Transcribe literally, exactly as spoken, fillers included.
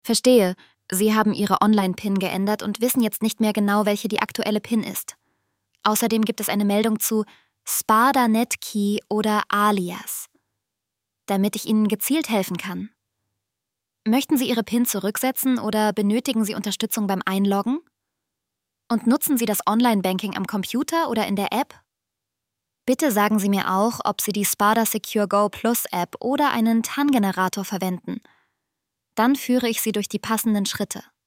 Verstehe. Sie haben Ihre Online-PIN geändert und wissen jetzt nicht mehr genau, welche die aktuelle PIN ist. Außerdem gibt es eine Meldung zu Sparda-Netkey oder Alias, damit ich Ihnen gezielt helfen kann. Möchten Sie Ihre PIN zurücksetzen oder benötigen Sie Unterstützung beim Einloggen? Und nutzen Sie das Online-Banking am Computer oder in der App? Bitte sagen Sie mir auch, ob Sie die Sparda Secure Go Plus App oder einen T A N-Generator verwenden. Dann führe ich Sie durch die passenden Schritte.